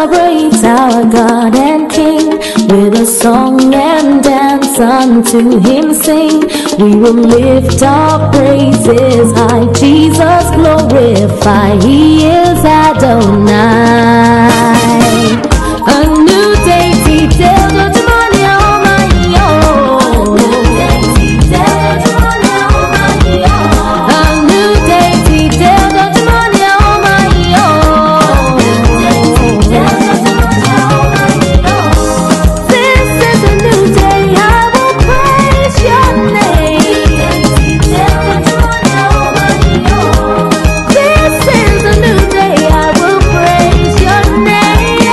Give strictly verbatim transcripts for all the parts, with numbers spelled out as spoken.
celebrate our God and King. With a song and dance unto Him sing. We will lift our praises high. Jesus glorify, He is Adonai. A new day, T-Del, good morning, oh my, oh. A new day, T-Del, good morning, oh my, oh. A new day, T-Del, good morning, oh my, oh. A new day, T-Del, good morning, oh my, oh. This is a new day, I will praise your name. T-Del, good morning, oh my, oh. This is a new day, I will praise your name.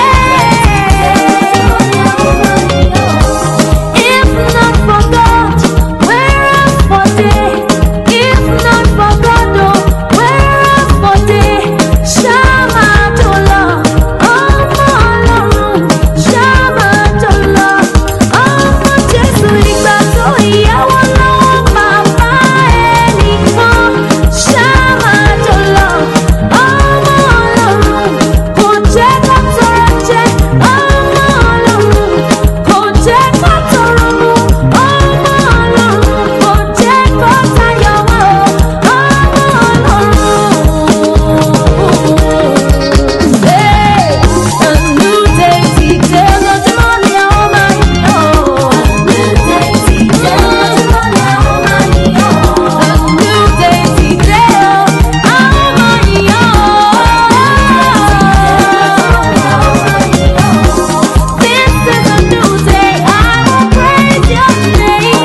If not for God, where else for day? If not for God, oh, where else for day? Shama Tola, ọmọ Ọlọ́run. Shama Tola, ọmọ Jésù ìgbà tó ìyàwó lọ́wọ́ bàbá ẹnìkan. Shama Tola, ọmọ Ọlọ́run. Kò jẹ́ kó tọrọ jẹ, ọmọ Ọlọ́run. Kò jẹ́ kó tọrọ mu, ọmọ Ọlọ́run. Kò jẹ́ kó tayọ wá, ọmọ Ọlọ́run. Hey, a new day, T-Del, good morning, oh my, oh. A new day, T-Del, good morning, oh my, oh. A new day, T-Del, oh my, oh. This is a new day, I will praise your name.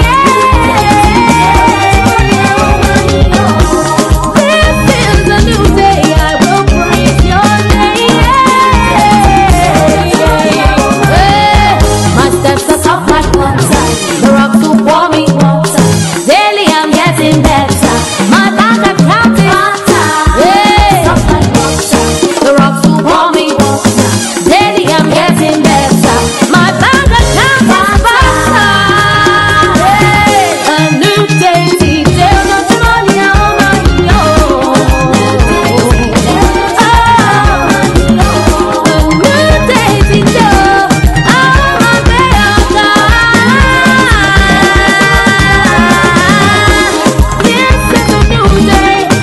This is a new day, I will praise your name. My steps are soft like water, the rocks will pour me water. Daily I'm getting better, my bank account is hey, soft like water, the rocks will pour me water. Daily I'm getting better, my bank account is better. Hey, a new day, T-Del, good morning, oh my, oh. A new day, T-Del, oh my God. This is a new day,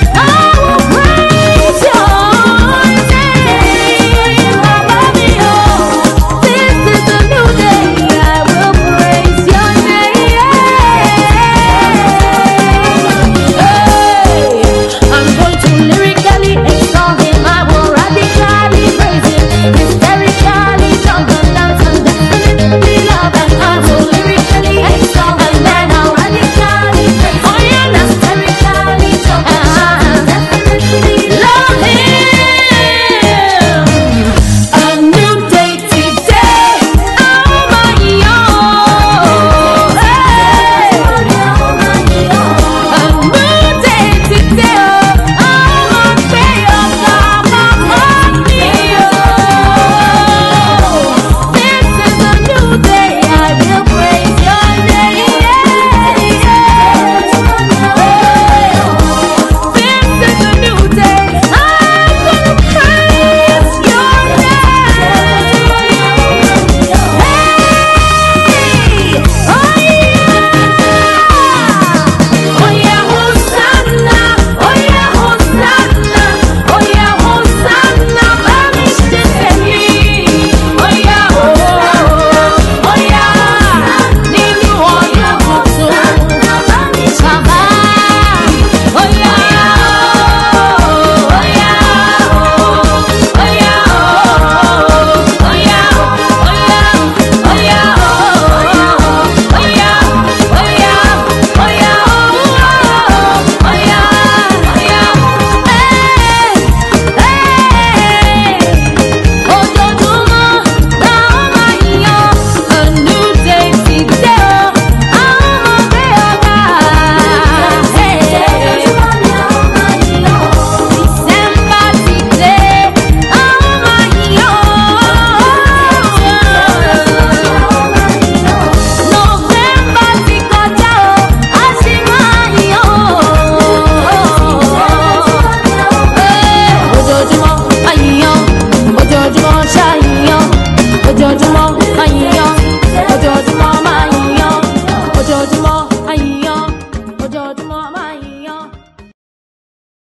ayé